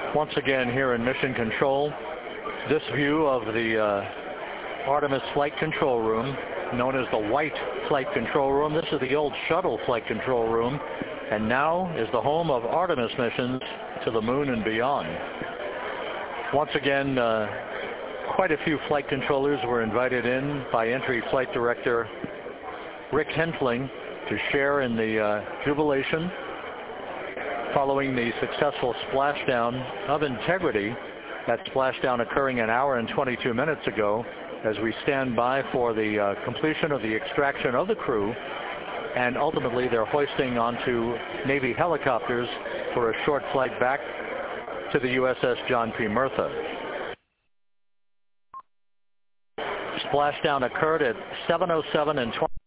Once again here in Mission Control, this view of the Artemis Flight Control Room, known as the White Flight Control Room. This is the old Shuttle Flight Control Room, and now is the home of Artemis missions to the moon and beyond. Once again, quite a few flight controllers were invited in by Entry Flight Director Rick Hentling to share in the jubilation following the successful splashdown of Integrity. That splashdown occurring an hour and 22 minutes ago, as we stand by for the completion of the extraction of the crew, and ultimately they're hoisting onto Navy helicopters for a short flight back to the USS John P. Murtha. Splashdown occurred at 7:07 and 20.